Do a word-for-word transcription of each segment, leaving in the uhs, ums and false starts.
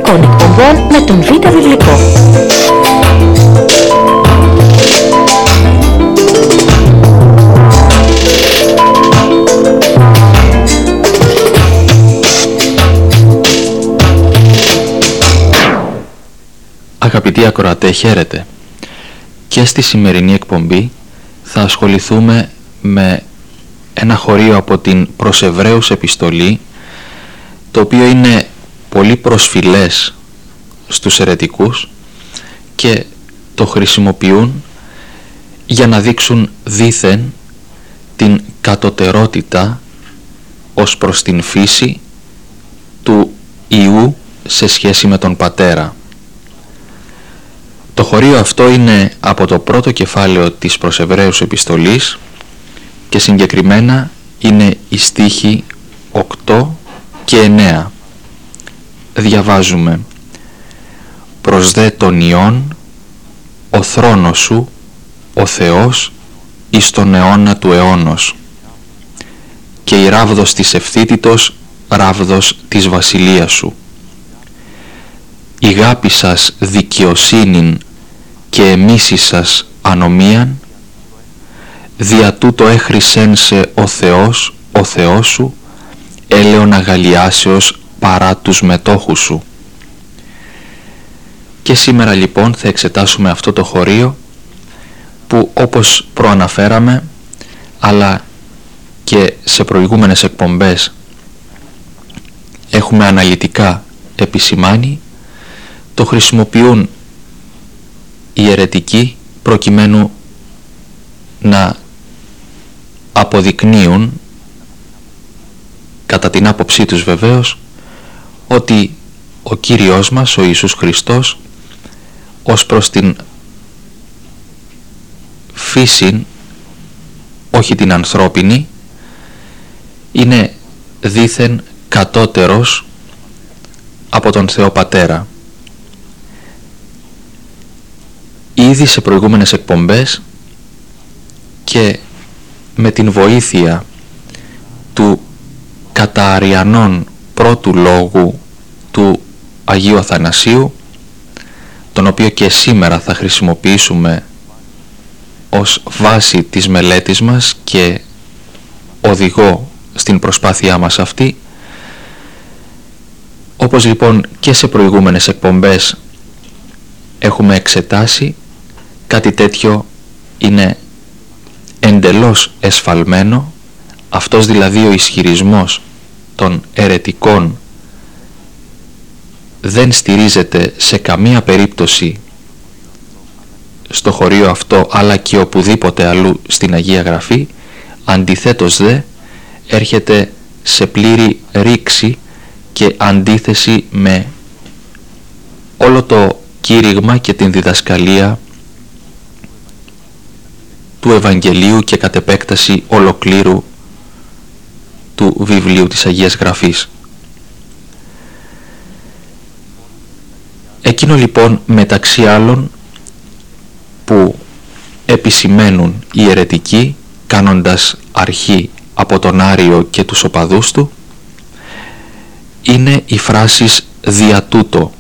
Βιβλιακών εκπομπών με τον Β' Βιβλικό. Αγαπητοί ακροατέ, χαίρετε. Και στη σημερινή εκπομπή θα ασχοληθούμε με ένα χωρίο από την προς Εβραίους επιστολή, το οποίο είναι πολύ προσφυλές στους αιρετικούς και το χρησιμοποιούν για να δείξουν δήθεν την κατωτερότητα ως προς την φύση του Υιού σε σχέση με τον Πατέρα. Το χωρίο αυτό είναι από το πρώτο κεφάλαιο της προς Εβραίους επιστολής και συγκεκριμένα είναι οι στίχοι οκτώ και εννέα. Διαβάζουμε: «Προς δε τον Υιόν, ο θρόνος σου, ο Θεός, εις τον αιώνα του αιώνος, και η ράβδος της ευθύτητος, ράβδος της βασιλείας σου. Η γάπη σας δικαιοσύνην και εμίσης σας ανομίαν, δια τούτο έχρισεν σε ο Θεός, ο Θεός σου, έλεον αγαλιάσεως παρά τους μετόχους σου». Και σήμερα λοιπόν θα εξετάσουμε αυτό το χωρίο που, όπως προαναφέραμε, αλλά και σε προηγούμενες εκπομπές έχουμε αναλυτικά επισημάνει, το χρησιμοποιούν οι αιρετικοί προκειμένου να αποδεικνύουν, κατά την άποψή τους βεβαίως, ότι ο Κύριος μας, ο Ιησούς Χριστός, ως προς την φύση, όχι την ανθρώπινη, είναι δήθεν κατώτερος από τον Θεό Πατέρα. Ήδη σε προηγούμενες εκπομπές και με την βοήθεια του κατά αριανών πρώτου λόγου του Αγίου Αθανασίου, τον οποίο και σήμερα θα χρησιμοποιήσουμε ως βάση της μελέτης μας και οδηγό στην προσπάθειά μας αυτή, όπως λοιπόν και σε προηγούμενες εκπομπές έχουμε εξετάσει, κάτι τέτοιο είναι εντελώς εσφαλμένο. Αυτός δηλαδή ο ισχυρισμός των αιρετικών δεν στηρίζεται σε καμία περίπτωση στο χωρίο αυτό, αλλά και οπουδήποτε αλλού στην Αγία Γραφή. Αντιθέτως δε έρχεται σε πλήρη ρήξη και αντίθεση με όλο το κήρυγμα και την διδασκαλία του Ευαγγελίου και κατ' επέκταση ολοκλήρου του βιβλίου της Αγίας Γραφής. Εκείνο λοιπόν μεταξύ άλλων που επισημαίνουν οι αιρετικοί, κάνοντας αρχή από τον Άριο και τους οπαδούς του, είναι οι φράσεις «δια τούτο».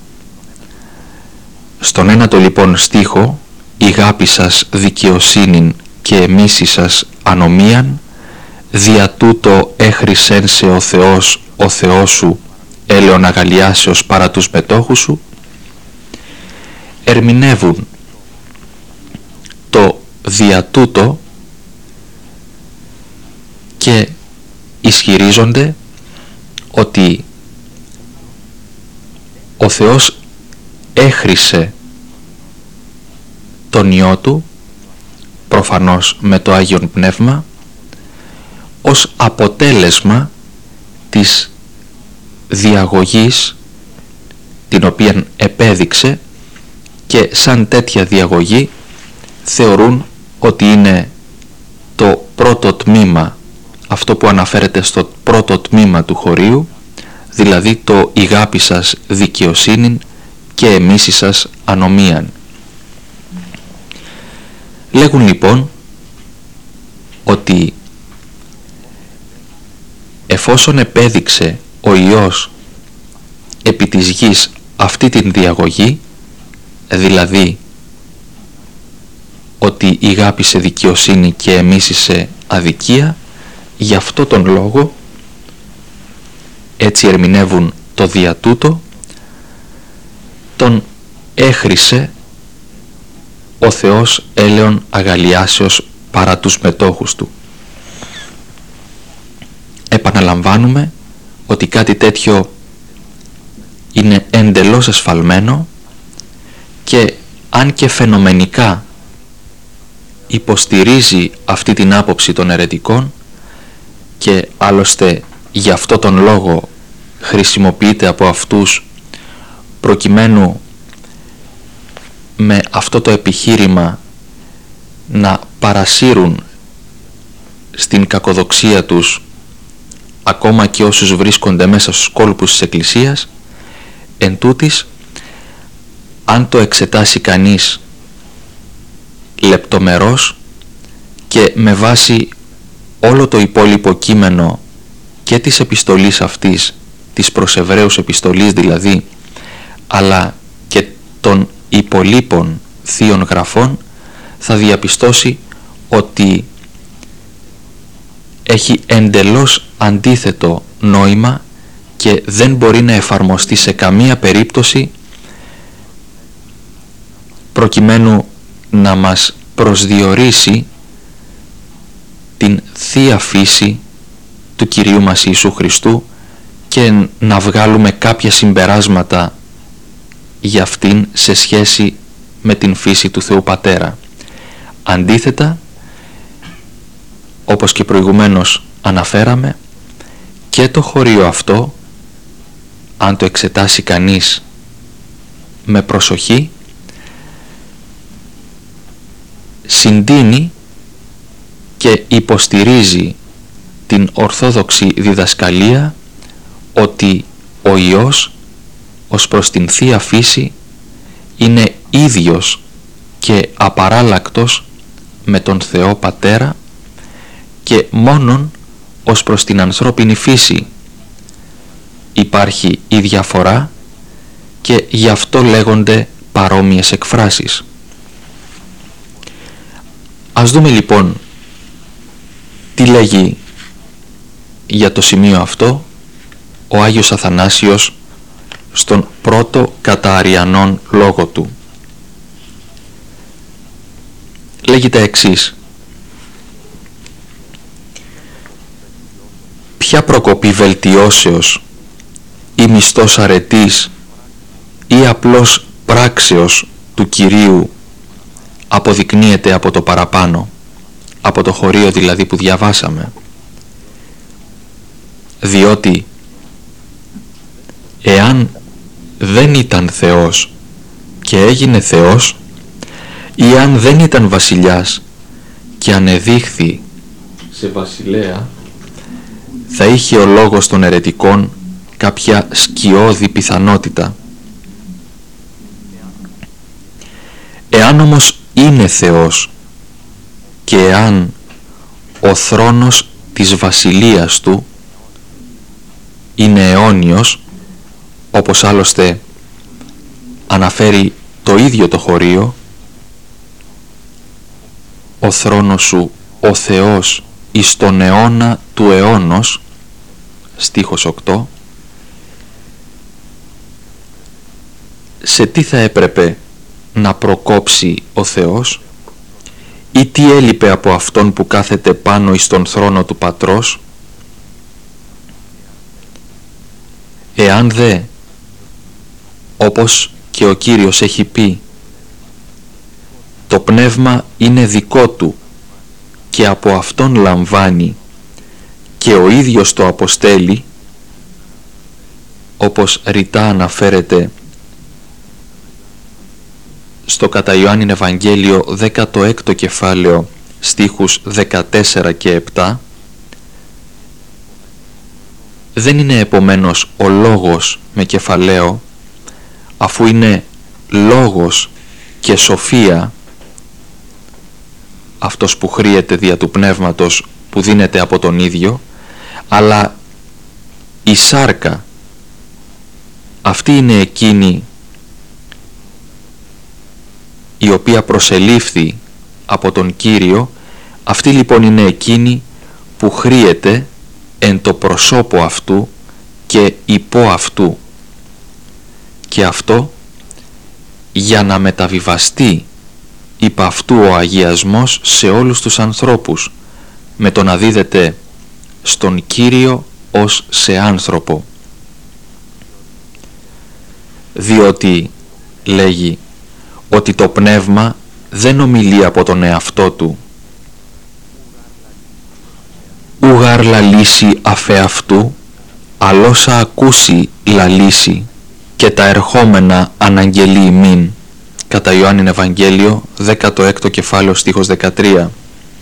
Στον ένατο λοιπόν στίχο, «η γάπη σας δικαιοσύνην και εμίση σας ανομίαν, δια τούτο έχρισεν σε ο Θεός, ο Θεός σου, έλεον αγαλιάσεως παρά τους μετόχους σου», ερμηνεύουν το «δια τούτο» και ισχυρίζονται ότι ο Θεός έχρισε τον Υιό Του, προφανώς με το Άγιον Πνεύμα, ως αποτέλεσμα της διαγωγής την οποία επέδειξε, και σαν τέτοια διαγωγή θεωρούν ότι είναι το πρώτο τμήμα, αυτό που αναφέρεται στο πρώτο τμήμα του χωρίου, δηλαδή το «η γάπη σας δικαιοσύνην και εμίση σας ανομίαν». Λέγουν λοιπόν ότι εφόσον επέδειξε ο Υιός επί της γης αυτή την διαγωγή, δηλαδή ότι ηγάπησε δικαιοσύνη και εμίσησε αδικία, γι' αυτό τον λόγο, έτσι ερμηνεύουν το δια τούτο, τον έχρισε ο Θεός έλεον αγαλιάσεως παρά τους μετόχους του. Επαναλαμβάνουμε ότι κάτι τέτοιο είναι εντελώς ασφαλμένο και αν και φαινομενικά υποστηρίζει αυτή την άποψη των αιρετικών και άλλωστε γι' αυτό τον λόγο χρησιμοποιείται από αυτούς προκειμένου με αυτό το επιχείρημα να παρασύρουν στην κακοδοξία τους ακόμα και όσους βρίσκονται μέσα στους κόλπους της Εκκλησίας, εν τούτης, αν το εξετάσει κανείς λεπτομερώς και με βάση όλο το υπόλοιπο κείμενο και της επιστολής αυτής, της προς Εβραίους επιστολής δηλαδή, αλλά και των υπολείπων θείων γραφών, θα διαπιστώσει ότι έχει εντελώς αντίθετο νόημα και δεν μπορεί να εφαρμοστεί σε καμία περίπτωση προκειμένου να μας προσδιορίσει την θεία φύση του Κυρίου μας Ιησού Χριστού και να βγάλουμε κάποια συμπεράσματα για αυτήν σε σχέση με την φύση του Θεού Πατέρα. Αντίθετα, όπως και προηγουμένως αναφέραμε, και το χωρίο αυτό, αν το εξετάσει κανείς με προσοχή, συντείνει και υποστηρίζει την ορθόδοξη διδασκαλία ότι ο Υιός ως προς την θεία φύση είναι ίδιος και απαράλλακτος με τον Θεό Πατέρα και μόνον ως προς την ανθρώπινη φύση υπάρχει η διαφορά και γι' αυτό λέγονται παρόμοιες εκφράσεις. Ας δούμε λοιπόν τι λέγει για το σημείο αυτό ο Άγιος Αθανάσιος στον πρώτο κατά Αριανών λόγο του. Λέγει τα εξής: ποια προκοπή βελτιώσεως ή μισθός αρετής ή απλώς πράξεως του Κυρίου αποδεικνύεται από το παραπάνω, από το χωρίο δηλαδή που διαβάσαμε? Διότι εάν δεν ήταν Θεός και έγινε Θεός, ή αν δεν ήταν βασιλιάς και ανεδείχθη σε βασιλέα, θα είχε ο λόγος των αιρετικών κάποια σκιώδη πιθανότητα. Εάν όμως είναι Θεός και εάν ο θρόνος της βασιλείας του είναι αιώνιος, όπως άλλωστε αναφέρει το ίδιο το χωρίο, ο θρόνος σου ο Θεός εις τον αιώνα του αιώνος, στίχος οκτώ, σε τι θα έπρεπε να προκόψει ο Θεός ή τι έλειπε από αυτόν που κάθεται πάνω εις τον θρόνο του Πατρός? Εάν δε, όπως και ο Κύριος έχει πει, το πνεύμα είναι δικό του και από αυτόν λαμβάνει και ο ίδιος το αποστέλει, όπως ρητά αναφέρεται στο κατά Ιωάννην Ευαγγέλιο δέκατο έκτο κεφάλαιο στίχους δεκατέσσερα και επτά, δεν είναι επομένως ο λόγος με κεφαλαίο, αφού είναι λόγος και σοφία αυτός που χρήεται δια του πνεύματος που δίνεται από τον ίδιο, αλλά η σάρκα αυτή είναι εκείνη η οποία προσελήφθη από τον Κύριο, αυτή λοιπόν είναι εκείνη που χρήεται εν το προσώπο αυτού και υπό αυτού, και αυτό για να μεταβιβαστεί υπ' αυτού ο αγιασμός σε όλους τους ανθρώπους, με το να δίδεται στον Κύριο ως σε άνθρωπο. Διότι λέγει ότι το πνεύμα δεν ομιλεί από τον εαυτό του, ουγαρ λαλήσει αφ' αυτού, αλλόσα ακούσει λαλήσει, και τα ερχόμενα αναγγελεί ημίν. Κατά Ιωάννην Ευαγγέλιο, δέκατο έκτο κεφάλαιο, στίχος δεκατρία.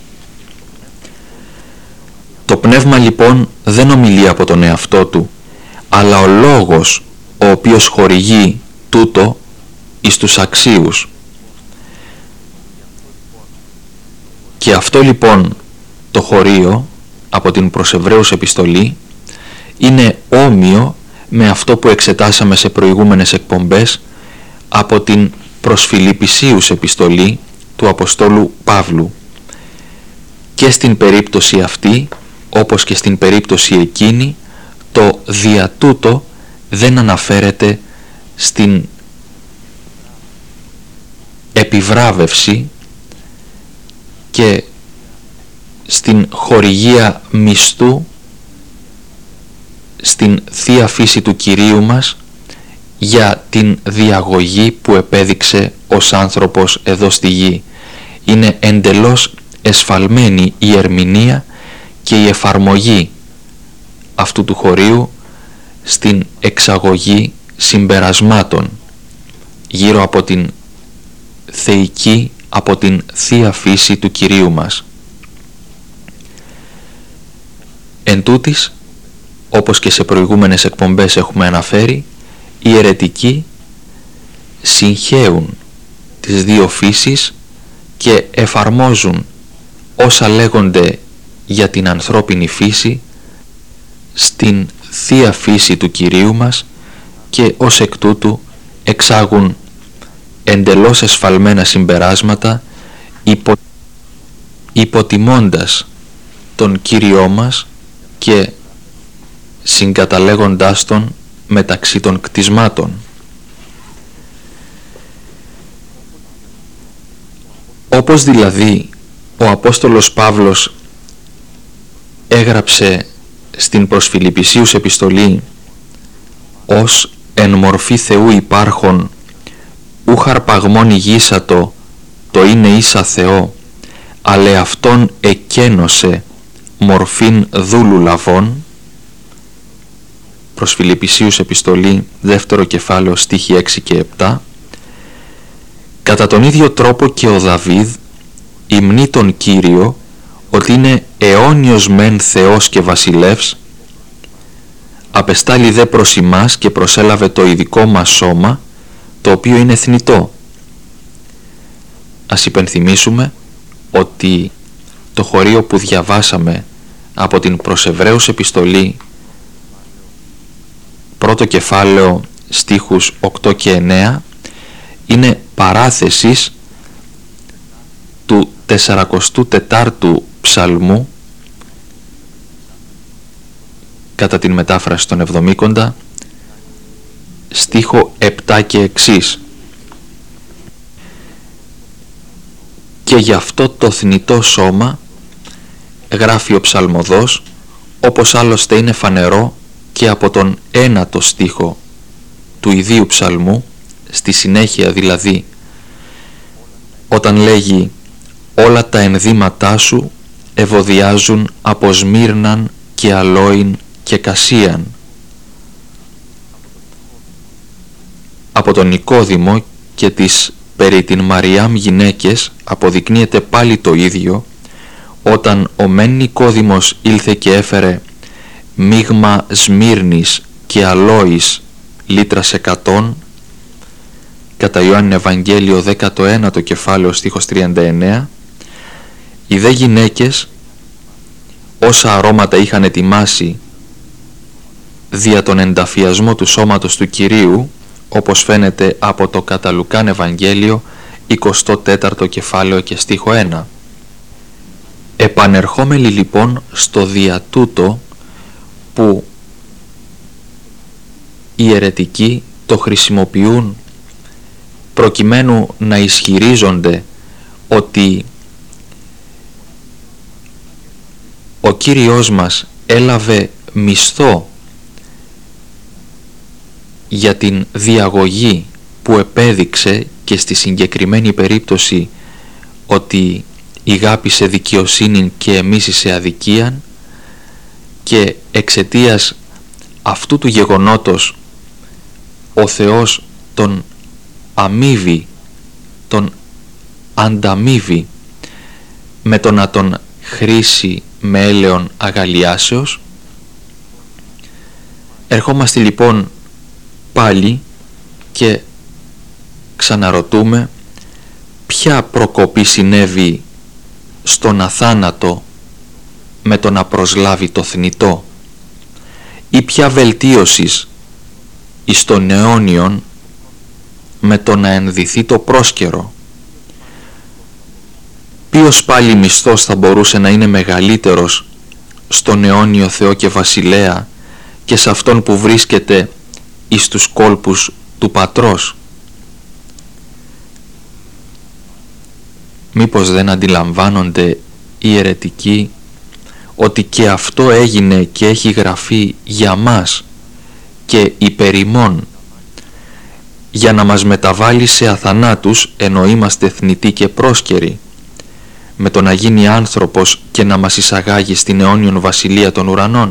Το πνεύμα λοιπόν δεν ομιλεί από τον εαυτό του, αλλά ο λόγος ο οποίος χορηγεί τούτο εις τους αξίους. Και αυτό λοιπόν το χωρίο από την προς Εβραίους επιστολή είναι όμοιο με αυτό που εξετάσαμε σε προηγούμενες εκπομπές από την προς Φιλιππισίους επιστολή του Αποστόλου Παύλου. Και στην περίπτωση αυτή, όπως και στην περίπτωση εκείνη, το δια τούτο δεν αναφέρεται στην επιβράβευση και στην χορηγία μισθού στην Θεία Φύση του Κυρίου μας για την διαγωγή που επέδειξε ως άνθρωπος εδώ στη γη. Είναι εντελώς εσφαλμένη η ερμηνεία και η εφαρμογή αυτού του χωρίου στην εξαγωγή συμπερασμάτων γύρω από την θεϊκή, από την Θεία Φύση του Κυρίου μας. Εν τούτης, όπως και σε προηγούμενες εκπομπές έχουμε αναφέρει, οι αιρετικοί συγχέουν τις δύο φύσεις και εφαρμόζουν όσα λέγονται για την ανθρώπινη φύση στην Θεία Φύση του Κυρίου μας και ως εκ τούτου εξάγουν εντελώς εσφαλμένα συμπεράσματα υπο... υποτιμώντας τον Κύριό μας και συγκαταλέγοντάς τον μεταξύ των κτισμάτων. Όπως δηλαδή ο Απόστολος Παύλος έγραψε στην προς Φιλιππισίους επιστολή ως εν μορφή Θεού υπάρχον ούχ αρπαγμόν ηγήσατο το είναι ίσα Θεό, αλλά αυτόν εκένωσε μορφήν δούλου λαβών. Προς Φιλιππισίους επιστολή, δεύτερο κεφάλαιο, στίχοι έξι και επτά. Κατά τον ίδιο τρόπο και ο Δαβίδ υμνεί τον Κύριο ότι είναι αιώνιος μεν Θεός και βασιλεύς, απεστάλλει δε προς ημάς και προσέλαβε το ειδικό μας σώμα, το οποίο είναι θνητό. Ας υπενθυμίσουμε ότι το χωρίο που διαβάσαμε από την προς Εβραίους επιστολή, πρώτο κεφάλαιο, στίχους οκτώ και εννέα, είναι παράθεσης του τεσσαρακοστού τετάρτου ψαλμού κατά την μετάφραση των Εβδομήκοντα, στίχο επτά και εξής. Και γι' αυτό το θνητό σώμα, γράφει ο ψαλμοδός, όπως άλλωστε είναι φανερό και από τον ένατο στίχο του ιδίου ψαλμού, στη συνέχεια δηλαδή, όταν λέγει «Όλα τα ενδύματά σου ευωδιάζουν από σμύρναν και αλόιν και κασίαν». Από τον Νικόδημο και τις περί την Μαριάμ γυναίκες αποδεικνύεται πάλι το ίδιο, όταν ο μεν Νικόδημος ήλθε και έφερε μείγμα σμύρνης και αλόης λίτρας εκατόν, κατά Ιωάννην Ευαγγέλιο δέκατο ένατο κεφάλαιο, στίχος τριάντα εννέα, οι δε γυναίκες όσα αρώματα είχαν ετοιμάσει δια τον ενταφιασμό του σώματος του Κυρίου, όπως φαίνεται από το κατά Λουκάν Ευαγγέλιο, εικοστό τέταρτο κεφάλαιο και στίχο ένα. Επανερχόμενοι λοιπόν στο δια τούτο που οι αιρετικοί το χρησιμοποιούν προκειμένου να ισχυρίζονται ότι ο Κύριος μας έλαβε μισθό για την διαγωγή που επέδειξε και στη συγκεκριμένη περίπτωση ότι ηγάπησε δικαιοσύνην και εμίσησε αδικίαν, και εξαιτίας αυτού του γεγονότος ο Θεός τον αμείβει, τον ανταμείβει με το να τον χρήσει με έλεον αγαλιάσεως. Ερχόμαστε λοιπόν πάλι και ξαναρωτούμε ποια προκοπή συνέβη στον αθάνατο με το να προσλάβει το θνητό, ή ποια βελτίωσης εις τον αιώνιον με το να ενδυθεί το πρόσκαιρο. Ποιος πάλι μισθός θα μπορούσε να είναι μεγαλύτερος στον αιώνιο Θεό και Βασιλέα και σε αυτόν που βρίσκεται εις τους κόλπους του Πατρός? Μήπως δεν αντιλαμβάνονται οι αιρετικοί ότι και αυτό έγινε και έχει γραφεί για μας και υπερ ημών, για να μας μεταβάλει σε αθανάτους ενώ είμαστε θνητοί και πρόσκαιροι, με το να γίνει άνθρωπος και να μας εισαγάγει στην αιώνιον βασιλεία των ουρανών?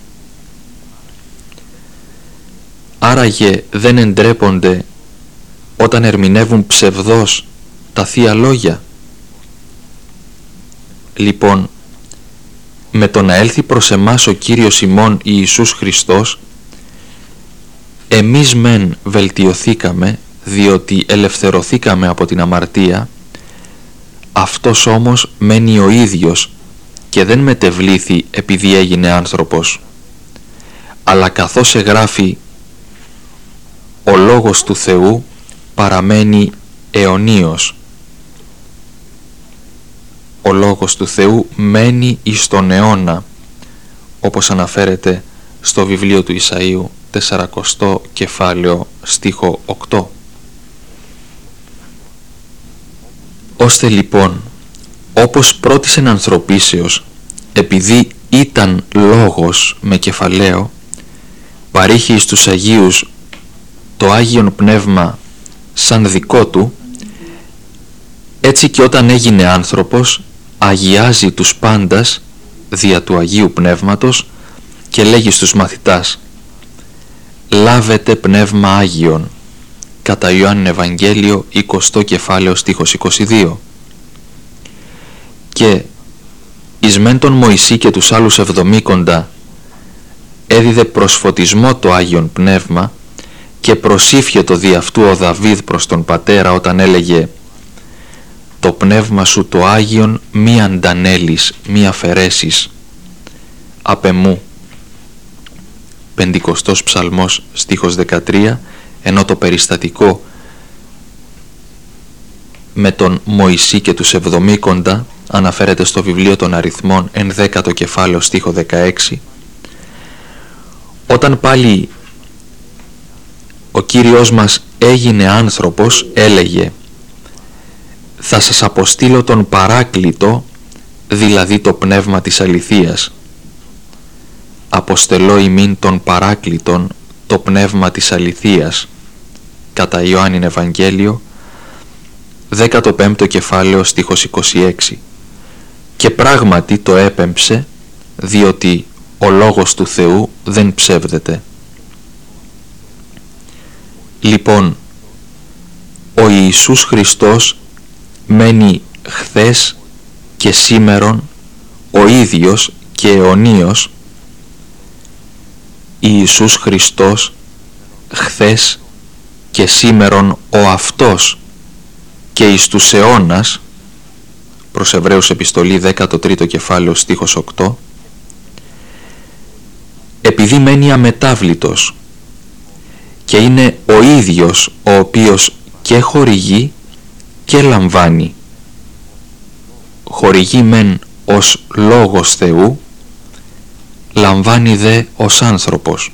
Άραγε δεν εντρέπονται όταν ερμηνεύουν ψευδώς τα Θεία Λόγια? Λοιπόν, με το να έλθει προς εμάς ο Κύριος ημών Ιησούς Χριστός, εμείς μεν βελτιωθήκαμε διότι ελευθερωθήκαμε από την αμαρτία, αυτός όμως μένει ο ίδιος και δεν μετεβλήθη επειδή έγινε άνθρωπος. Αλλά καθώς εγγράφει, ο Λόγος του Θεού παραμένει αιωνίως. Ο Λόγος του Θεού μένει εις τον αιώνα, όπως αναφέρεται στο βιβλίο του Ισαΐου τεσσαρακοστό κεφάλαιο στίχο οκτώ. Ώστε λοιπόν, όπως πρώτης εν ανθρωπίσεως, επειδή ήταν Λόγος με κεφαλαίο, παρήχε εις τους Αγίους το Άγιον Πνεύμα σαν δικό του, έτσι και όταν έγινε άνθρωπος αγιάζει τους πάντας δια του Αγίου Πνεύματος και λέγει στους μαθητάς: «Λάβετε Πνεύμα Άγιον», κατά Ιωάννη Ευαγγέλιο εικοστό κεφάλαιο στίχος είκοσι δύο. Και εις μεν τον Μωυσή και τους άλλους εβδομήκοντα έδιδε προσφωτισμό το Άγιον Πνεύμα και προσήφιε το δι' αυτού ο Δαβίδ προς τον πατέρα όταν έλεγε: «Το πνεύμα σου το Άγιον μη αντανέλεις, μη αφαιρέσεις απ' εμού». Πεντηκοστός ψαλμός στίχος δεκατρία, ενώ το περιστατικό με τον Μωυσή και τους εβδομήκοντα αναφέρεται στο βιβλίο των Αριθμών ενδέκατο κεφάλαιο στίχο δεκαέξι. Όταν πάλι ο Κύριος μας έγινε άνθρωπος, έλεγε: «Θα σας αποστείλω τον Παράκλητο, δηλαδή το Πνεύμα της αληθείας. Αποστελώ ημίν τον Παράκλητον, το Πνεύμα της αληθείας», κατά Ιωάννην Ευαγγέλιο δέκατο πέμπτο κεφάλαιο στίχος είκοσι έξι. Και πράγματι το έπεμψε, διότι ο Λόγος του Θεού δεν ψεύδεται. Λοιπόν, ο Ιησούς Χριστός μένει χθες και σήμερον ο ίδιος και αιωνίως. Ιησούς Χριστός χθες και σήμερον ο αυτός και εις τους αιώνας, προς Εβραίους επιστολή δέκατο τρίτο κεφάλαιο στίχος οκτώ, επειδή μένει αμετάβλητος και είναι ο ίδιος ο οποίος και χορηγεί και λαμβάνει. Χορηγεί μεν ως λόγος Θεού, λαμβάνει δε ως άνθρωπος.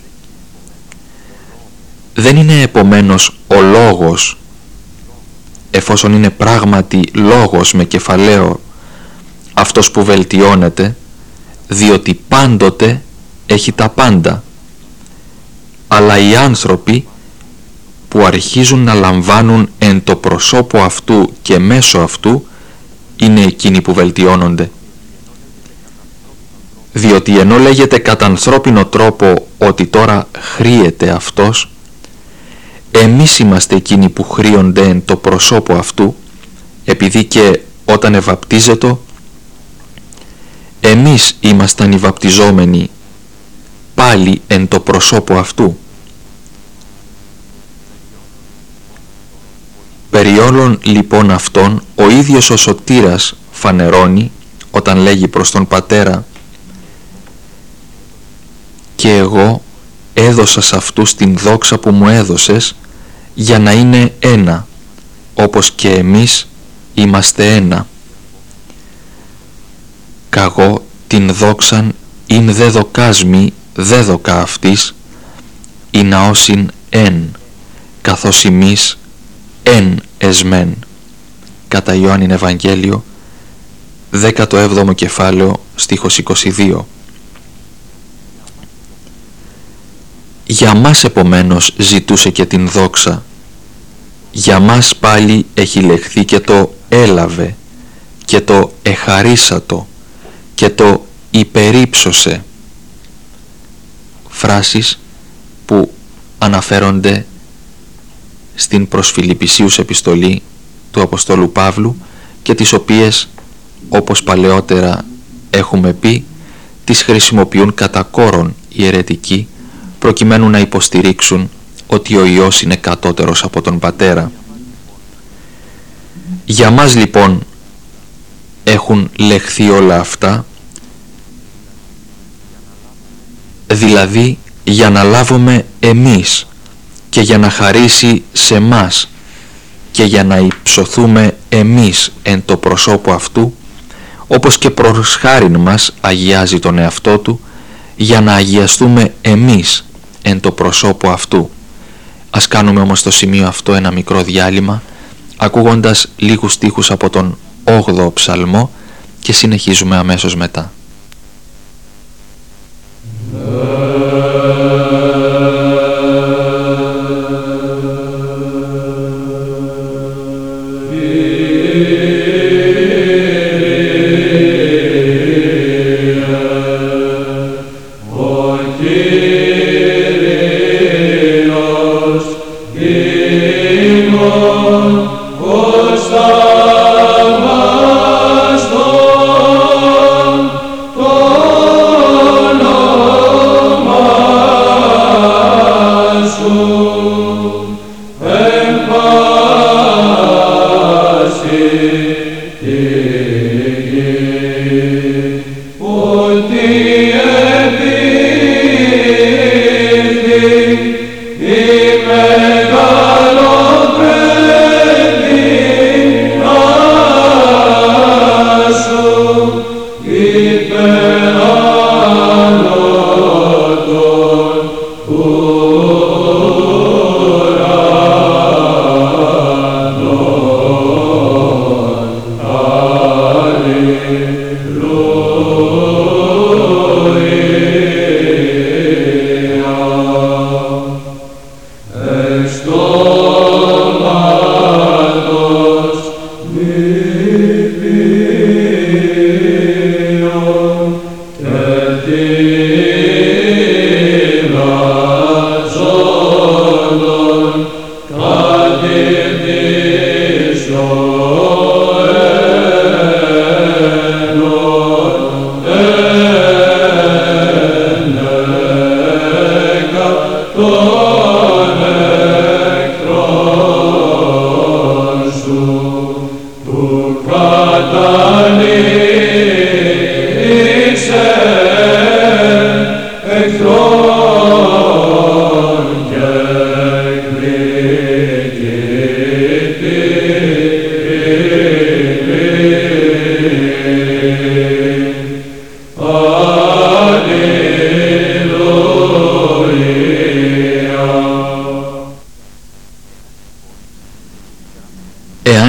Δεν είναι επομένως ο λόγος, εφόσον είναι πράγματι λόγος με κεφαλαίο, αυτός που βελτιώνεται, διότι πάντοτε έχει τα πάντα. Αλλά οι άνθρωποι που αρχίζουν να λαμβάνουν εν το προσώπο αυτού και μέσω αυτού είναι εκείνοι που βελτιώνονται. Διότι ενώ λέγεται κατά ανθρώπινο τρόπο ότι τώρα χρήεται αυτός, εμείς είμαστε εκείνοι που χρήονται εν το προσώπο αυτού, επειδή και όταν ευαπτίζετο, εμείς ήμασταν οι βαπτιζόμενοι πάλι εν το προσώπο αυτού. Περί όλων λοιπόν αυτών ο ίδιος ο Σωτήρας φανερώνει όταν λέγει προς τον Πατέρα «Και εγώ έδωσα σε αυτούς την δόξα που μου έδωσες για να είναι ένα, όπως και εμείς είμαστε ένα. Καγώ την δόξαν ειν δε δοκάσμη δε δοκα αυτής, η ναώσιν εν, καθώς εμείς εν εσμέν». Κατά Ιωάννην Ευαγγέλιο, δέκατο έβδομο κεφάλαιο, στίχος είκοσι δύο. Για μας επομένως ζητούσε και την δόξα. Για μας πάλι έχει λεχθεί και το έλαβε και το εχαρίσατο και το υπερύψωσε. Φράσεις που αναφέρονται στην προς Φιλιππισίους επιστολή του Αποστόλου Παύλου και τις οποίες, όπως παλαιότερα έχουμε πει, τις χρησιμοποιούν κατά κόρον οι αιρετικοί προκειμένου να υποστηρίξουν ότι ο Υιός είναι κατώτερος από τον Πατέρα. Για μας λοιπόν έχουν λεχθεί όλα αυτά, δηλαδή για να λάβουμε εμείς και για να χαρίσει σε μας και για να υψωθούμε εμείς εν το προσώπο αυτού, όπως και προς χάριν μας αγιάζει τον εαυτό του, για να αγιαστούμε εμείς εν το προσώπο αυτού. Ας κάνουμε όμως στο σημείο αυτό ένα μικρό διάλειμμα, ακούγοντας λίγους στίχους από τον όγδοο ψαλμό και συνεχίζουμε αμέσως μετά. Ως θαυμαστόν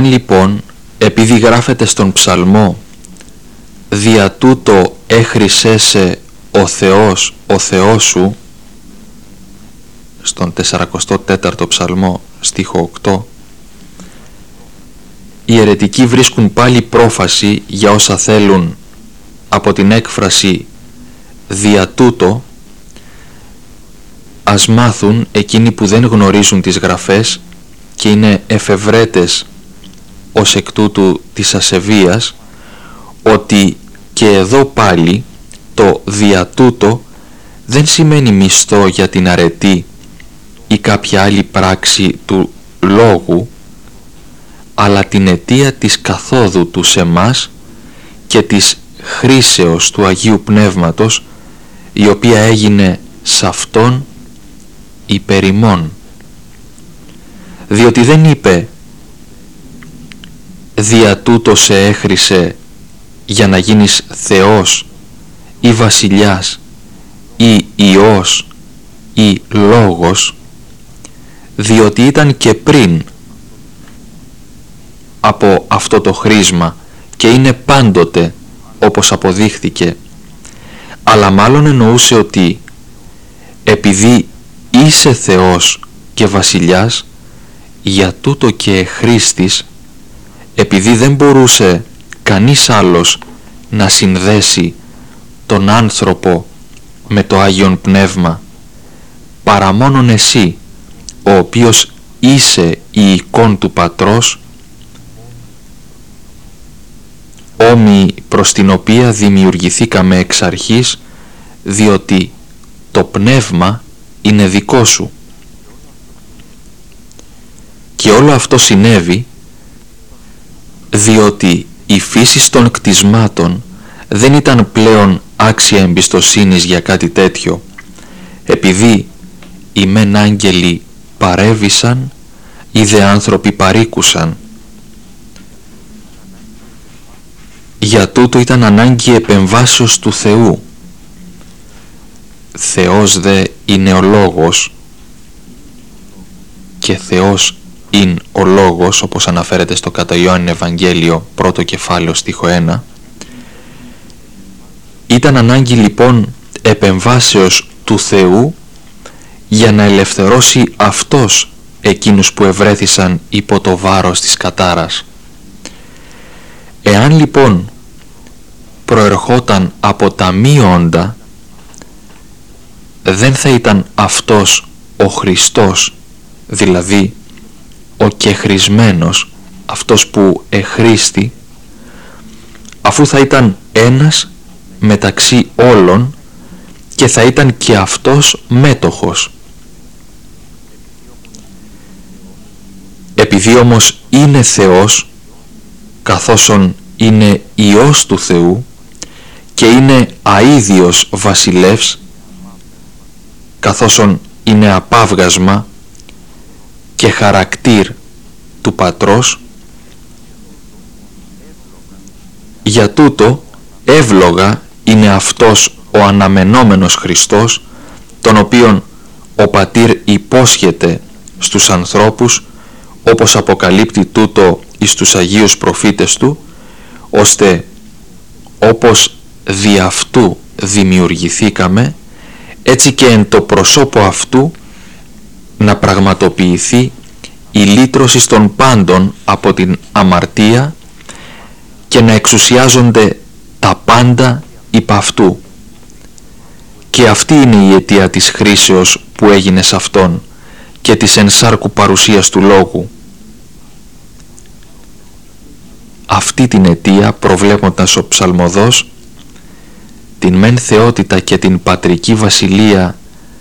Εάν λοιπόν, επειδή γράφεται στον ψαλμό «Δια τούτο έχρισέσαι ο Θεός, ο Θεός σου», στον τεσσαρακοστό τέταρτο ψαλμό, στίχο οκτώ, οι αιρετικοί βρίσκουν πάλι πρόφαση για όσα θέλουν από την έκφραση «δια τούτο». Ας μάθουν εκείνοι που δεν γνωρίζουν τις γραφές και είναι εφευρέτες ως εκ τούτου της ασεβίας, ότι και εδώ πάλι το «δια τούτο» δεν σημαίνει μισθό για την αρετή ή κάποια άλλη πράξη του λόγου, αλλά την αιτία της καθόδου του σε μας και της χρήσεως του Αγίου Πνεύματος, η οποία έγινε σ' Αυτόν υπέρ ημών. Διότι δεν είπε «δια τούτο σε έχρισε για να γίνεις Θεός ή Βασιλιάς ή Υιός ή Λόγος», διότι ήταν και πριν από αυτό το χρήσμα και είναι πάντοτε, όπως αποδείχθηκε, αλλά μάλλον εννοούσε ότι επειδή είσαι Θεός και Βασιλιάς, για τούτο και χρήστης, επειδή δεν μπορούσε κανείς άλλος να συνδέσει τον άνθρωπο με το Άγιον Πνεύμα παρά μόνον εσύ, ο οποίος είσαι η εικόν του Πατρός, όμοι προς την οποία δημιουργηθήκαμε εξ αρχής, διότι το Πνεύμα είναι δικό σου. Και όλο αυτό συνέβη διότι η φύση των κτισμάτων δεν ήταν πλέον άξια εμπιστοσύνης για κάτι τέτοιο, επειδή οι μεν άγγελοι παρέβησαν, οι δε άνθρωποι παρήκουσαν. Για τούτο ήταν ανάγκη επεμβάσεως του Θεού. Θεός δε είναι ο Λόγος και Θεός είναι ο Λόγος, όπως αναφέρεται στο κατά Ιωάννη Ευαγγέλιο πρώτο κεφάλαιο στίχο ένα. Ήταν ανάγκη λοιπόν επεμβάσεως του Θεού για να ελευθερώσει Αυτός εκείνους που ευρέθησαν υπό το βάρος της κατάρας. Εάν λοιπόν προερχόταν από τα μη όντα, δεν θα ήταν Αυτός ο Χριστός, δηλαδή ο κεχρισμένος, αυτός που εχρήστη, αφού θα ήταν ένας μεταξύ όλων και θα ήταν και Αυτός μέτοχος. Επειδή όμως είναι Θεός, καθόσον είναι Υιός του Θεού και είναι αίδιος βασιλεύς, καθόσον είναι απάβγασμα και χαρακτήρ του Πατρός, για τούτο εύλογα είναι αυτός ο αναμενόμενος Χριστός, τον οποίον ο Πατήρ υπόσχεται στους ανθρώπους, όπως αποκαλύπτει τούτο εις τους Αγίους προφήτες του, ώστε όπως δι' αυτού δημιουργηθήκαμε, έτσι και εν το προσώπο αυτού να πραγματοποιηθεί η λύτρωση των πάντων από την αμαρτία και να εξουσιάζονται τα πάντα υπ' αυτού. Και αυτή είναι η αιτία της χρήσεως που έγινε σε Αυτόν και της ενσάρκου παρουσίας του Λόγου. Αυτή την αιτία, προβλέποντας ο ψαλμοδός, την μεν θεότητα και την πατρική βασιλεία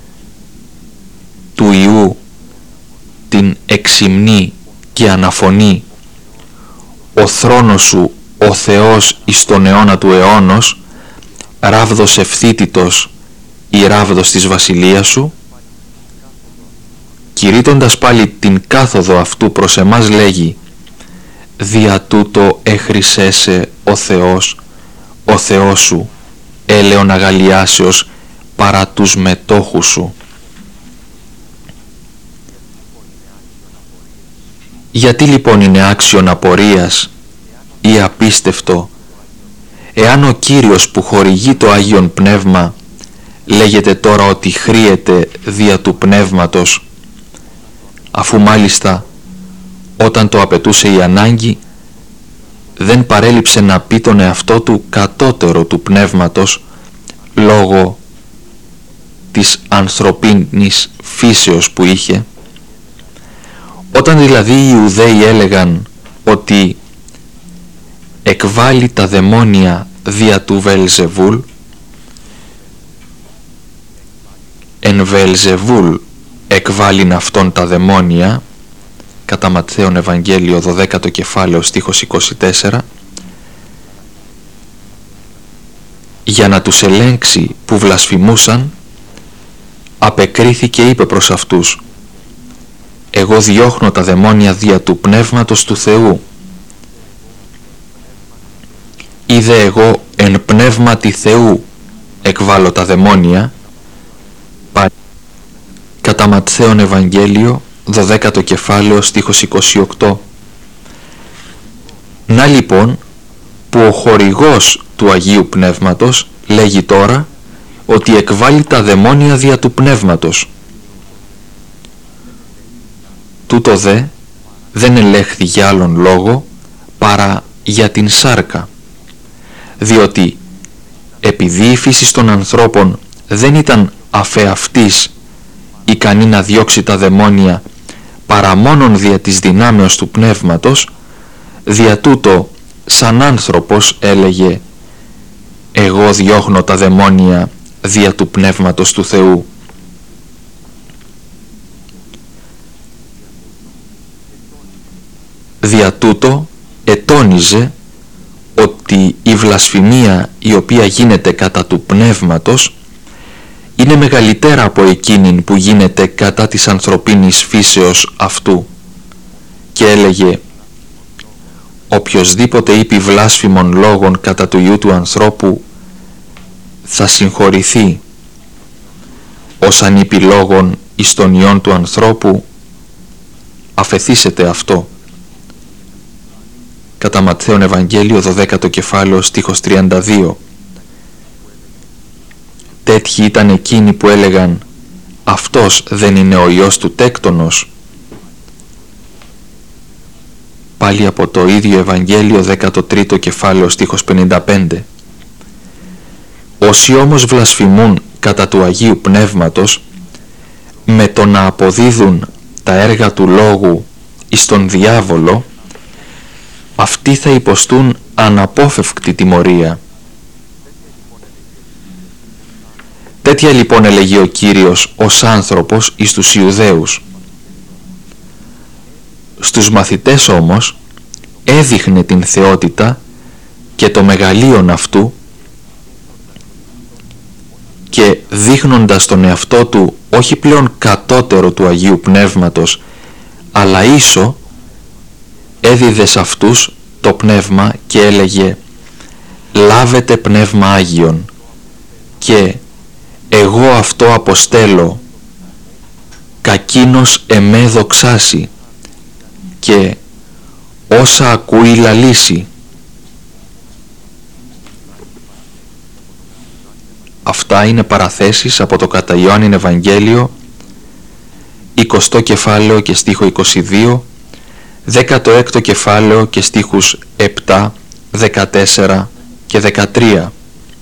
του Υιού την εξυμνεί και αναφωνεί «Ο θρόνος σου, ο Θεός εις τον αιώνα του αιώνος, ράβδος ευθύτητος η ράβδος της βασιλείας σου», κηρύττοντας πάλι την κάθοδο αυτού προς εμάς λέγει «Δια τούτο έχρισέσαι ο Θεός, ο Θεός σου, έλεον αγαλιάσεως παρά τους μετόχους σου». Γιατί λοιπόν είναι άξιον απορίας ή απίστευτο, εάν ο Κύριος που χορηγεί το Άγιον Πνεύμα λέγεται τώρα ότι χρήεται δια του Πνεύματος, αφού μάλιστα όταν το απαιτούσε η ανάγκη δεν παρέλειψε να πει τον εαυτό του κατώτερο του Πνεύματος λόγω της ανθρωπίνης φύσεως που είχε. Όταν δηλαδή οι Ιουδαίοι έλεγαν ότι εκβάλλει τα δαιμόνια δια του Βεελζεβούλ, εν Βεελζεβούλ εκβάλλειν αυτόν τα δαιμόνια, κατά Ματθαίον Ευαγγέλιο δωδέκατο κεφάλαιο στίχος είκοσι τέσσερα, για να τους ελέγξει που βλασφημούσαν, απεκρίθη και είπε προς αυτούς: εγώ διώχνω τα δαιμόνια δια του Πνεύματος του Θεού. Είδε εγώ εν πνεύματι Θεού εκβάλλω τα δαιμόνια, κατά Ματθαίον Ευαγγέλιο δωδέκατο κεφάλαιο στίχος είκοσι οκτώ. Να λοιπόν που ο χορηγός του Αγίου Πνεύματος λέγει τώρα ότι εκβάλλει τα δαιμόνια δια του Πνεύματος. Τούτο δε δεν ελέγχθη για άλλον λόγο παρά για την σάρκα, διότι επειδή η φύση των ανθρώπων δεν ήταν αφεαυτής ικανή να διώξει τα δαιμόνια παρά μόνον δια της δυνάμεως του Πνεύματος, δια τούτο σαν άνθρωπος έλεγε εγώ διώχνω τα δαιμόνια δια του Πνεύματος του Θεού. Δια τούτο ετώνιζε ότι η βλασφημία η οποία γίνεται κατά του Πνεύματος είναι μεγαλύτερα από εκείνην που γίνεται κατά της ανθρωπίνης φύσεως αυτού, και έλεγε οποιοσδήποτε είπε βλάσφημων λόγων κατά του Υιού του ανθρώπου θα συγχωρηθεί, ως αν είπε λόγων εις τον Υιόν του ανθρώπου αφεθήσετε αυτό. Κατά Ματθαίον Ευαγγέλιο δωδέκατο κεφάλαιο στίχος τριάντα δύο. Τέτοιοι ήταν εκείνοι που έλεγαν αυτός δεν είναι ο Υιός του τέκτονος. Πάλι από το ίδιο Ευαγγέλιο δέκατο τρίτο κεφάλαιο στίχος πενήντα πέντε. Όσοι όμως βλασφημούν κατά του Αγίου Πνεύματος με το να αποδίδουν τα έργα του Λόγου εις τον διάβολο, αυτοί θα υποστούν αναπόφευκτη τιμωρία. Τέτοια λοιπόν έλεγε ο Κύριος ως άνθρωπος εις τους Ιουδαίους. Στους μαθητές όμως έδειχνε την θεότητα και το μεγαλείον αυτού, και δείχνοντας τον εαυτό του όχι πλέον κατώτερο του Αγίου Πνεύματος αλλά ίσο, έδιδε σε αυτούς το πνεύμα και έλεγε λάβετε πνεύμα Άγιον, και εγώ αυτό αποστέλω, κακίνος εμέ δοξάσει, και όσα ακούει λαλήσει. Αυτά είναι παραθέσεις από το κατά Ιωάννην Ευαγγέλιο εικοστό κεφάλαιο και στίχο είκοσι δύο, δέκατο έκτο κεφάλαιο και στίχους επτά, δεκατέσσερα και δεκατρία.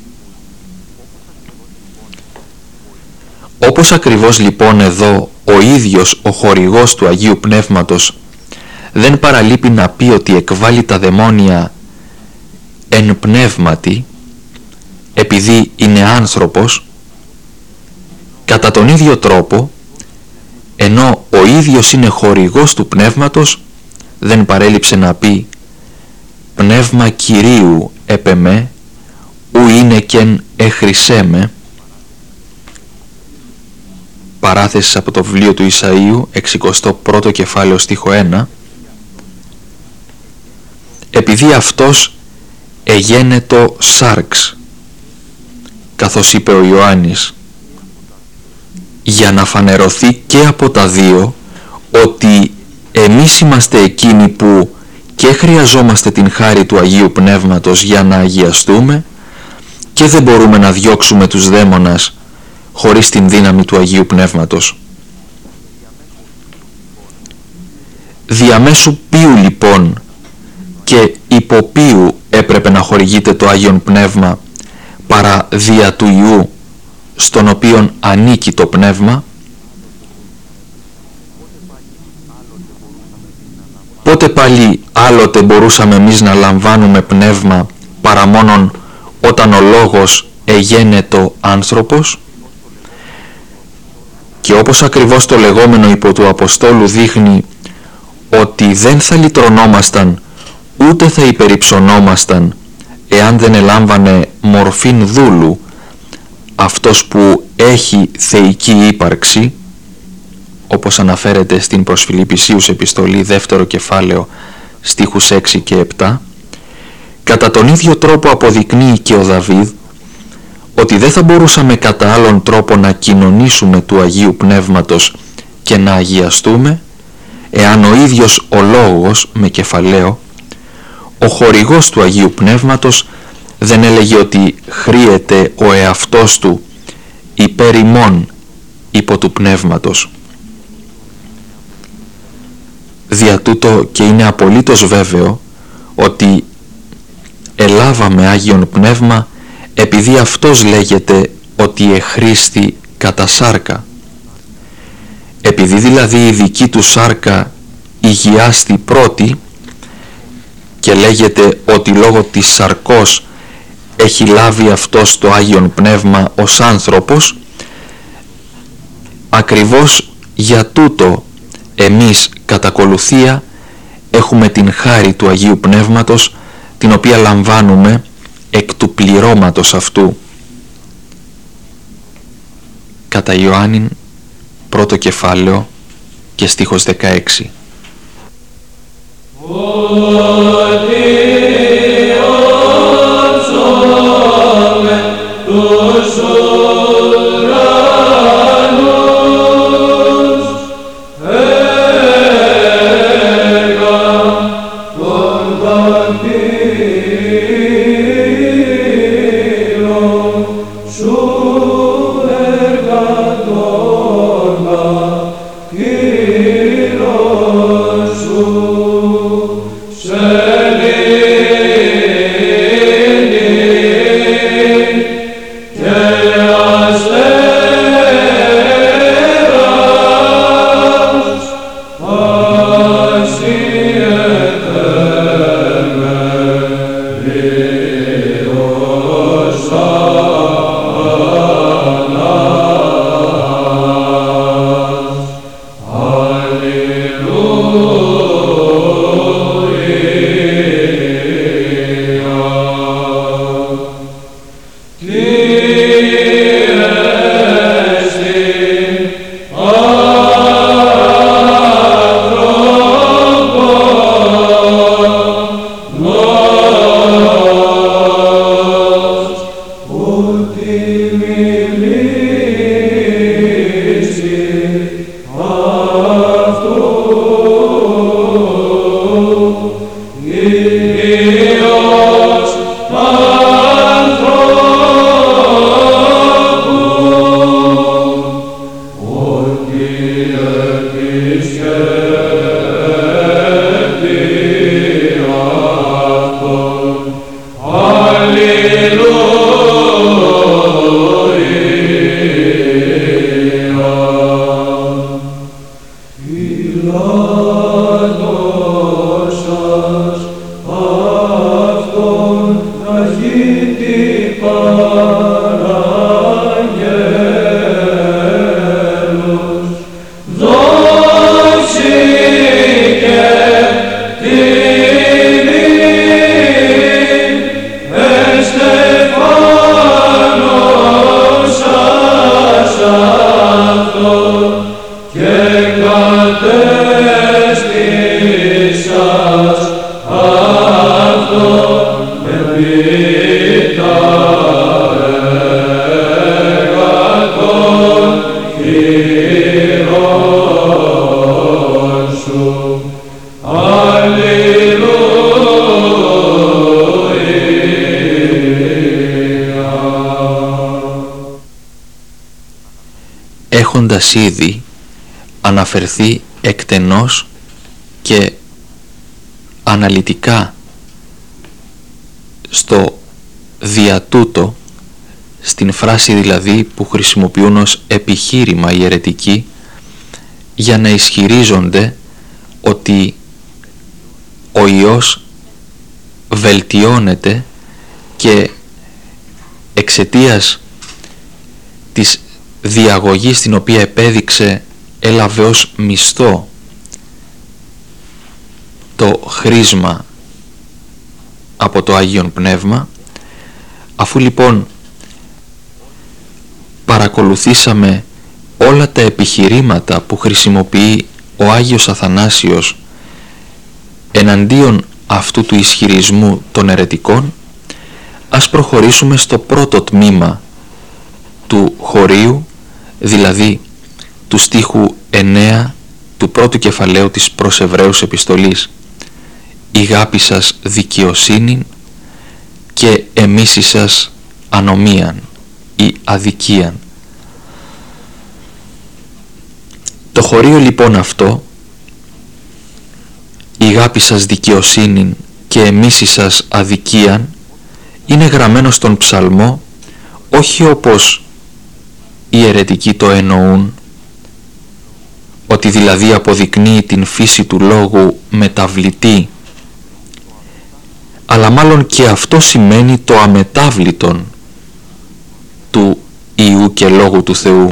Όπως ακριβώς λοιπόν εδώ ο ίδιος ο χορηγός του Αγίου Πνεύματος δεν παραλείπει να πει ότι εκβάλλει τα δαιμόνια εν πνεύματι, επειδή είναι άνθρωπος, κατά τον ίδιο τρόπο, ενώ ο ίδιος είναι χορηγός του Πνεύματος, δεν παρέλειψε να πει «Πνεύμα Κυρίου επεμέ, ου είναι κεν εχρησέ με». Παράθεση από το βιβλίο του Ισαΐου, εξηκοστό πρώτο κεφάλαιο στίχο ένα. Επειδή αυτός εγένετο σάρξ, καθώς είπε ο Ιωάννης, για να φανερωθεί και από τα δύο ότι εμείς είμαστε εκείνοι που και χρειαζόμαστε την χάρη του Αγίου Πνεύματος για να αγιαστούμε και δεν μπορούμε να διώξουμε τους δαίμονας χωρίς την δύναμη του Αγίου Πνεύματος. Διαμέσου ποιου λοιπόν και υπό ποιου έπρεπε να χορηγείται το Άγιον Πνεύμα παρά δια του Υιού, στον οποίον ανήκει το Πνεύμα? Πότε πάλι άλλοτε μπορούσαμε εμείς να λαμβάνουμε Πνεύμα παρά μόνον όταν ο Λόγος εγένετο άνθρωπος? Και όπως ακριβώς το λεγόμενο υπό του Αποστόλου δείχνει ότι δεν θα λυτρωνόμασταν ούτε θα υπερυψωνόμασταν εάν δεν ελάμβανε μορφήν δούλου αυτός που έχει θεϊκή ύπαρξη, όπως αναφέρεται στην προς Φιλιππισίους επιστολή δεύτερο κεφάλαιο στίχους έξι και επτά, κατά τον ίδιο τρόπο αποδεικνύει και ο Δαβίδ ότι δεν θα μπορούσαμε κατά άλλον τρόπο να κοινωνήσουμε του Αγίου Πνεύματος και να αγιαστούμε εάν ο ίδιος ο Λόγος με κεφαλαίο, ο χορηγός του Αγίου Πνεύματος, δεν έλεγε ότι χρήεται ο εαυτός του υπέρ ημών υπό του Πνεύματος. Δια τούτο και είναι απολύτως βέβαιο ότι ελάβαμε Άγιον Πνεύμα επειδή αυτός λέγεται ότι εχρήστη κατά σάρκα. Επειδή δηλαδή η δική του σάρκα υγιάστη πρώτη και λέγεται ότι λόγω της σαρκός έχει λάβει αυτός το Άγιον Πνεύμα ως άνθρωπος, ακριβώς για τούτο εμείς κατά ακολουθία έχουμε την χάρη του Αγίου Πνεύματος, την οποία λαμβάνουμε εκ του πληρώματος αυτού. Κατά Ιωάννην πρώτο κεφάλαιο και στίχος δεκαέξι. Say έχοντας ήδη αναφερθεί εκτενώς και αναλυτικά στο δια τούτο, στην φράση δηλαδή που χρησιμοποιούν ως επιχείρημα οι αιρετικοί για να ισχυρίζονται ότι ο Υιός βελτιώνεται και εξαιτίας της διαγωγής την οποία επέδειξε έλαβε ως μισθό το χρήσμα από το Άγιον Πνεύμα. Αφού λοιπόν παρακολουθήσαμε όλα τα επιχειρήματα που χρησιμοποιεί ο Άγιος Αθανάσιος εναντίον αυτού του ισχυρισμού των αιρετικών, ας προχωρήσουμε στο πρώτο τμήμα του χωρίου, δηλαδή του στίχου εννέα του πρώτου κεφαλαίου της προς Εβραίους επιστολής. «Η γάπη σας δικαιοσύνην και εμίση σας ανομίαν» ή αδικίαν. Το χωρίο λοιπόν αυτό, «Η γάπη σας δικαιοσύνην και εμίση σας αδικίαν», είναι γραμμένο στον ψαλμό όχι όπως οι αιρετικοί το εννοούν, ότι δηλαδή αποδεικνύει την φύση του λόγου μεταβλητή, αλλά μάλλον και αυτό σημαίνει το αμετάβλητον του Υιού και Λόγου του Θεού.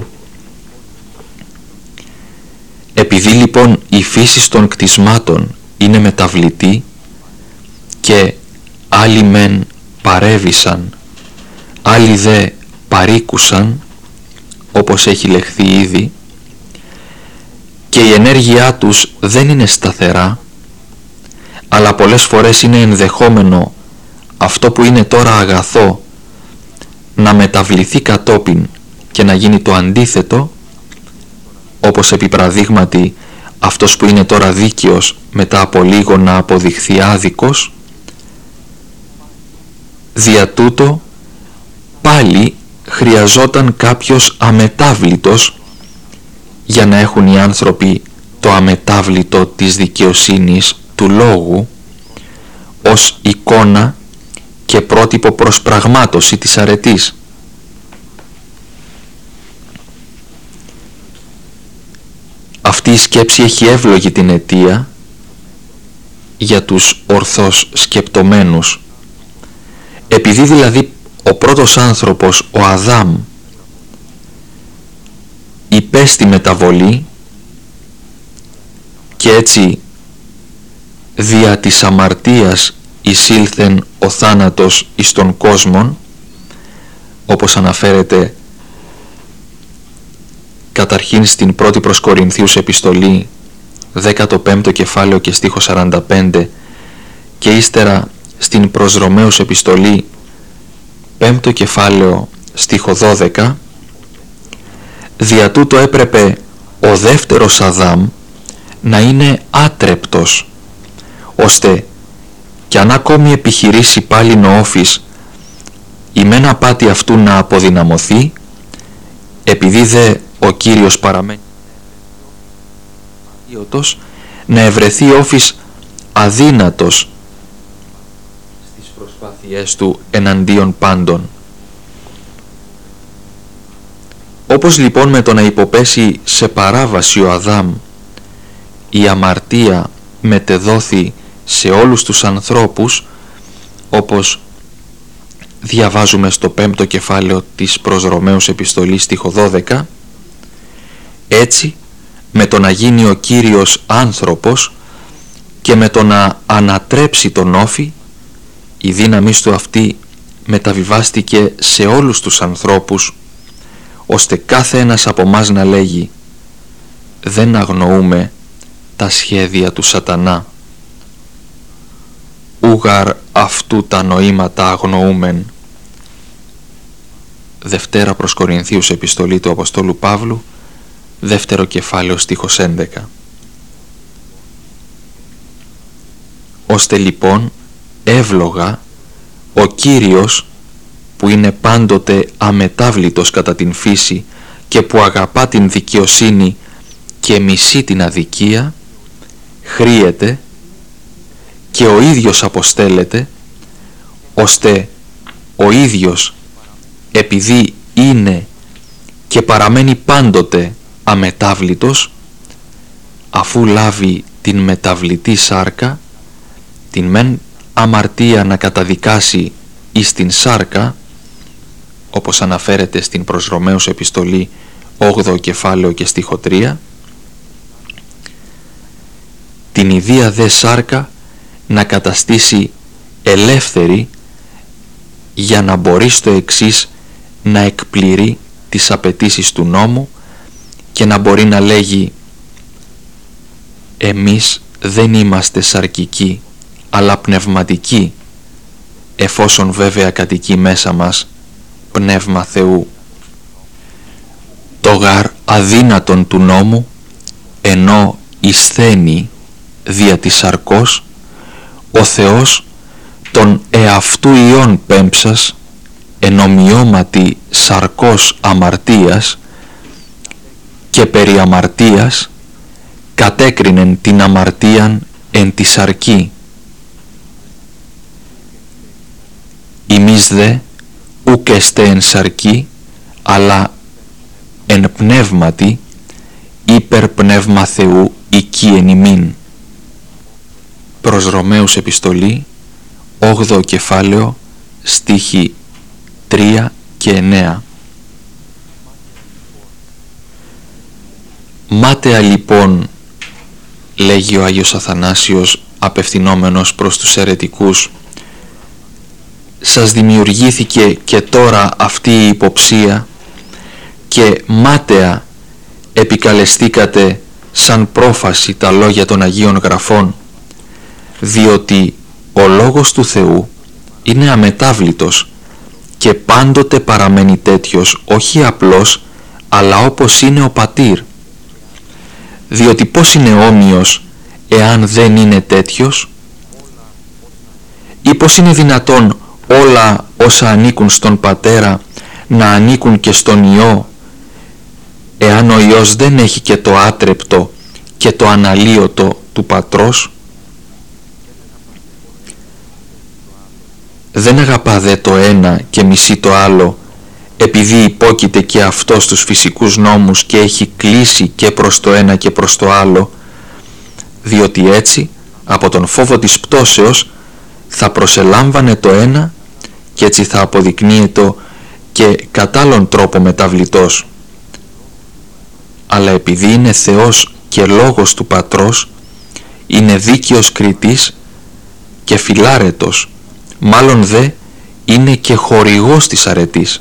Επειδή λοιπόν η φύση των κτισμάτων είναι μεταβλητή και άλλοι μεν παρέβησαν, άλλοι δε παρήκουσαν, όπως έχει λεχθεί ήδη, και η ενέργειά τους δεν είναι σταθερά, αλλά πολλές φορές είναι ενδεχόμενο αυτό που είναι τώρα αγαθό να μεταβληθεί κατόπιν και να γίνει το αντίθετο, όπως επί παραδείγματι αυτός που είναι τώρα δίκαιος μετά από λίγο να αποδειχθεί άδικος. Δια τούτο πάλι χρειαζόταν κάποιος αμετάβλητος για να έχουν οι άνθρωποι το αμετάβλητο της δικαιοσύνης του λόγου ως εικόνα και πρότυπο προς πραγμάτωση της αρετής. Αυτή η σκέψη έχει εύλογη την αιτία για τους ορθώς σκεπτομένους. Επειδή δηλαδή ο πρώτος άνθρωπος, ο Αδάμ, υπέστη μεταβολή και έτσι δια της αμαρτίας εισήλθεν ο θάνατος εις τον κόσμον, όπως αναφέρεται καταρχήν στην πρώτη προς Κορινθίους επιστολή δέκατο πέμπτο κεφάλαιο και στίχο σαράντα πέντε και ύστερα στην προς Ρωμαίους επιστολή πέμπτο κεφάλαιο στίχο δώδεκα, δια τούτο έπρεπε ο δεύτερος Αδάμ να είναι άτρεπτος, ώστε κι αν ακόμη επιχειρήσει πάλι νόφης η μεν απάτη αυτού να αποδυναμωθεί, επειδή δε ο Κύριος παραμένει αδίωτος, να ευρεθεί όφης αδύνατος στις προσπάθειές του εναντίον πάντων. Όπως λοιπόν με το να υποπέσει σε παράβαση ο Αδάμ, η αμαρτία μετεδόθη σε όλους τους ανθρώπους, όπως διαβάζουμε στο πέμπτο κεφάλαιο της προς Ρωμαίους επιστολής στίχο δώδεκα, έτσι με το να γίνει ο Κύριος άνθρωπος και με το να ανατρέψει τον όφη, η δύναμη του αυτή μεταβιβάστηκε σε όλους τους ανθρώπους, ώστε κάθε ένας από μας να λέγει «Δεν αγνοούμε τα σχέδια του σατανά, ούγαρ αυτού τα νοήματα αγνοούμεν». Δευτέρα προς Κορινθίους επιστολή του Αποστόλου Παύλου, δεύτερο κεφάλαιο στίχος έντεκα. Ώστε λοιπόν εύλογα ο Κύριος, που είναι πάντοτε αμετάβλητος κατά την φύση και που αγαπά την δικαιοσύνη και μισεί την αδικία, χρήεται και ο ίδιος αποστέλλεται, ώστε ο ίδιος, επειδή είναι και παραμένει πάντοτε αμετάβλητος, αφού λάβει την μεταβλητή σάρκα, την μεν αμαρτία να καταδικάσει εις την σάρκα, όπως αναφέρεται στην προς Ρωμαίους επιστολή όγδοο κεφάλαιο και στίχο τρία, την ιδία δε σάρκα να καταστήσει ελεύθερη, για να μπορεί στο εξής να εκπληρεί τις απαιτήσεις του νόμου και να μπορεί να λέγει «Εμείς δεν είμαστε σαρκικοί, αλλά πνευματικοί, εφόσον βέβαια κατοικεί μέσα μας πνεύμα Θεού». Το γαρ αδύνατον του νόμου, ενώ ισθένει δια της σαρκός, ο Θεός τον εαυτού ιών πέμψας, εν ομοιώματι σαρκός αμαρτίας και περί αμαρτίας, κατέκρινεν την αμαρτίαν εν τη σαρκή. Ημείς δε ουκ εστέ εν σαρκή, αλλά εν πνεύματι, υπερ πνεύμα Θεού οικεί εν ημίν. Προς Ρωμαίους επιστολή όγδοο κεφάλαιο στίχοι τρία και εννέα. Μάταια λοιπόν, λέγει ο Άγιος Αθανάσιος απευθυνόμενος προς τους αιρετικούς, σας δημιουργήθηκε και τώρα αυτή η υποψία και μάταια επικαλεστήκατε σαν πρόφαση τα λόγια των Αγίων Γραφών, διότι ο Λόγος του Θεού είναι αμετάβλητος και πάντοτε παραμένει τέτοιος, όχι απλός, αλλά όπως είναι ο Πατήρ. Διότι πώς είναι όμοιος εάν δεν είναι τέτοιος? Ή πώς είναι δυνατόν όλα όσα ανήκουν στον Πατέρα να ανήκουν και στον Υιό, εάν ο Υιός δεν έχει και το άτρεπτο και το αναλύωτο του Πατρός? Δεν αγαπά δε το ένα και μισεί το άλλο, επειδή υπόκειται και αυτό στους φυσικούς νόμους και έχει κλείσει και προς το ένα και προς το άλλο, διότι έτσι από τον φόβο της πτώσεως θα προσελάμβανε το ένα και έτσι θα αποδεικνύεται και κατά άλλον τρόπο μεταβλητός. Αλλά επειδή είναι Θεός και Λόγος του Πατρός, είναι δίκαιος κριτής και φιλάρετος, μάλλον δε είναι και χορηγός της αρετής.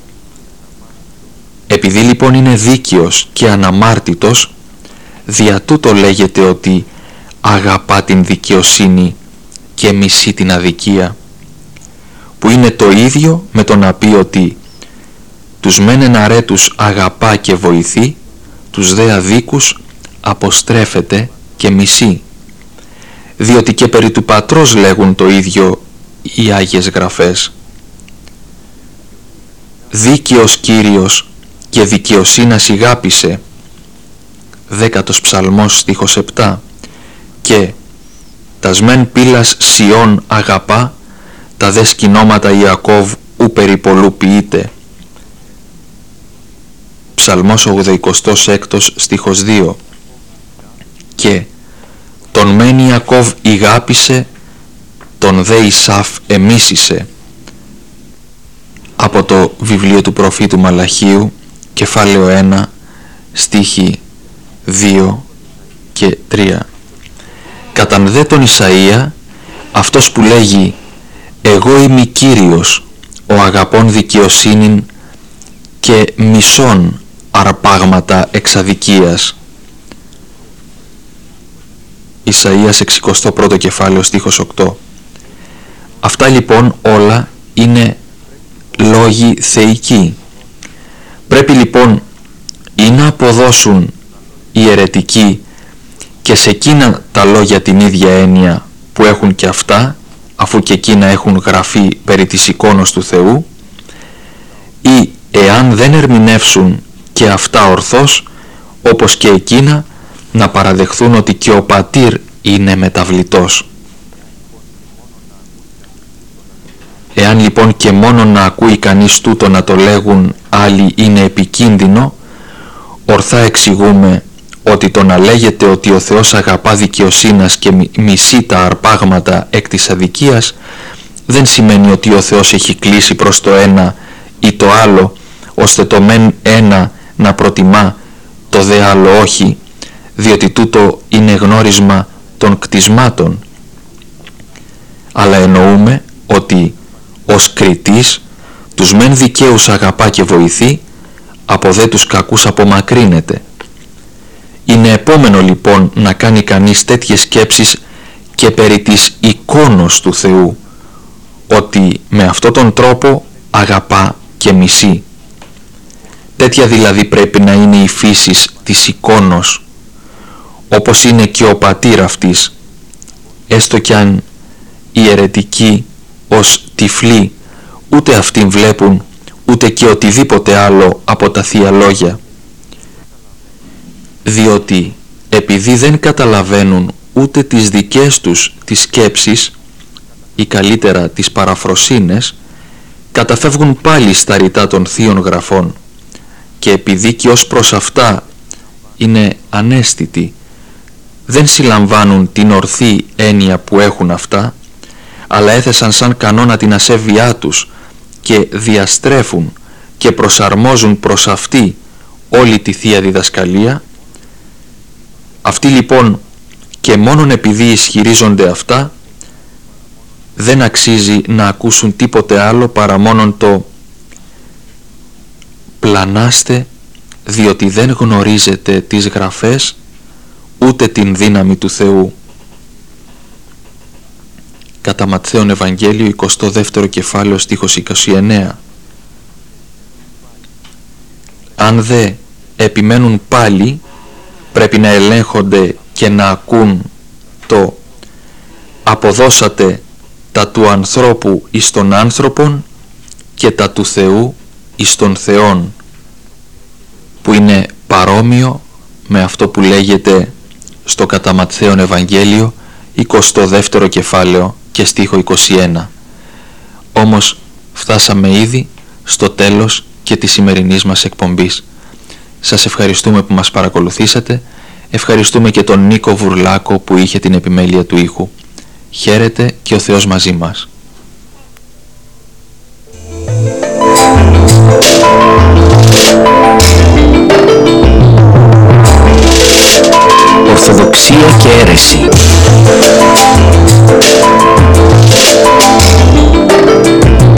Επειδή λοιπόν είναι δίκαιος και αναμάρτητος, δια τούτο λέγεται ότι αγαπά την δικαιοσύνη και μισεί την αδικία, που είναι το ίδιο με το να πει ότι τους μεν εναρέτους αγαπά και βοηθεί, τους δε αδίκους αποστρέφεται και μισεί, διότι και περί του Πατρός λέγουν το ίδιο οι Άγιες Γραφές. Δίκαιος Κύριος και δικαιοσύνας ηγάπησε, δέκατος ψαλμός στίχος επτά, και τας μεν πύλας Σιών αγαπά, τα δε σκηνώματα Ιακώβ ου περιπολού ποιείται. Ψαλμός ογδοηκοστός έκτος στίχος δύο, και τον μεν Ιακώβ ηγάπησε, τον δε Ισάφ εμίσησε. Από το βιβλίο του προφήτου Μαλαχίου, κεφάλαιο ένα, στίχοι δύο και τρία. Καταν δε τον Ισαΐα, αυτός που λέγει «Εγώ είμαι Κύριος, ο αγαπών δικαιοσύνην και μισών αρπάγματα εξαδικίας». Ισαΐας εξηκοστό πρώτο κεφάλαιο στίχος οκτώ. Αυτά λοιπόν όλα είναι λόγοι θεϊκοί. Πρέπει λοιπόν ή να αποδώσουν οι αιρετικοί και σε εκείνα τα λόγια την ίδια έννοια που έχουν και αυτά, αφού και εκείνα έχουν γραφεί περί της εικόνος του Θεού, ή εάν δεν ερμηνεύσουν και και αυτά ορθώς, όπως και εκείνα να παραδεχθούν ότι και ο πατήρ είναι μεταβλητός. Εάν λοιπόν και μόνο να ακούει κανείς τούτο να το λέγουν άλλοι είναι επικίνδυνο, ορθά εξηγούμε ότι το να λέγεται ότι ο Θεός αγαπά δικαιοσύνας και μισεί τα αρπάγματα εκ της αδικίας δεν σημαίνει ότι ο Θεός έχει κλείσει προς το ένα ή το άλλο, ώστε το μεν ένα να προτιμά, το δε άλλο όχι, διότι τούτο είναι γνώρισμα των κτισμάτων. Αλλά εννοούμε ότι ως κριτής τους μεν δικαίους αγαπά και βοηθεί, από δε τους κακούς απομακρύνεται. Είναι επόμενο λοιπόν να κάνει κανείς τέτοιες σκέψεις και περί της εικόνος του Θεού, ότι με αυτόν τον τρόπο αγαπά και μισεί. Τέτοια δηλαδή πρέπει να είναι η φύσης της εικόνος, όπως είναι και ο πατήρ αυτής, έστω κι αν οι αιρετικοί ως τυφλοί ούτε αυτήν βλέπουν ούτε και οτιδήποτε άλλο από τα Θεία Λόγια, διότι επειδή δεν καταλαβαίνουν ούτε τις δικές τους τις σκέψεις ή καλύτερα τις παραφροσύνες, καταφεύγουν πάλι στα ρητά των Θείων Γραφών, και επειδή και ως προς αυτά είναι ανέστητοι, δεν συλλαμβάνουν την ορθή έννοια που έχουν αυτά, αλλά έθεσαν σαν κανόνα την ασέβειά τους και διαστρέφουν και προσαρμόζουν προς αυτή όλη τη Θεία Διδασκαλία. Αυτοί λοιπόν και μόνον επειδή ισχυρίζονται αυτά, δεν αξίζει να ακούσουν τίποτε άλλο παρά μόνον το «πλανάστε, διότι δεν γνωρίζετε τις Γραφές ούτε την δύναμη του Θεού». Κατά Ματθαίον Ευαγγέλιο εικοστό δεύτερο κεφάλαιο στίχος είκοσι εννέα. Αν δε επιμένουν πάλι, πρέπει να ελέγχονται και να ακούν το «αποδώσατε τα του ανθρώπου εις τον άνθρωπον και τα του Θεού εις τον Θεόν», που είναι παρόμοιο με αυτό που λέγεται στο κατά Ματθαίον Ευαγγέλιο εικοστό δεύτερο κεφάλαιο και στίχο είκοσι ένα. Όμως φτάσαμε ήδη στο τέλος και της σημερινής μας εκπομπής. Σας ευχαριστούμε που μας παρακολουθήσατε. Ευχαριστούμε και τον Νίκο Βουρλάκο που είχε την επιμέλεια του ήχου. Χαίρετε και ο Θεός μαζί μας. Ορθοδοξία και αίρεση.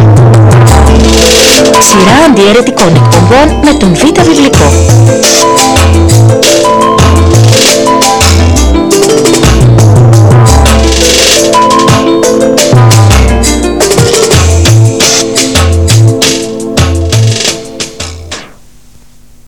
Σειρά αντιαιρετικών εκπομπών με τον Β' Βιβλικό.